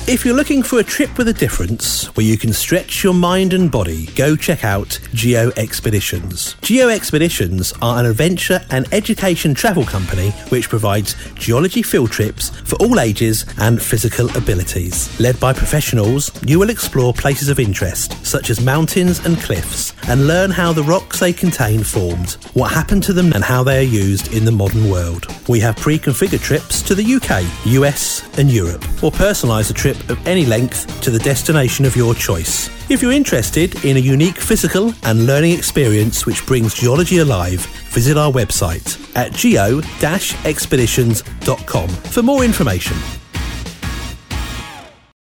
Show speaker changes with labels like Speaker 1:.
Speaker 1: If you're looking for a trip with a difference, where you can stretch your mind and body, go check out Geo Expeditions. Geo Expeditions are an adventure and education travel company which provides geology field trips for all ages and physical abilities. Led by professionals, you will explore places of interest, such as mountains and cliffs, and learn how the rocks they contain formed, what happened to them and how they are used in the modern world. We have pre-configured trips to the UK, US and Europe, or personalise a trip of any length to the destination of your choice. If you're interested in a unique physical and learning experience which brings geology alive, visit our website at geo-expeditions.com for more information.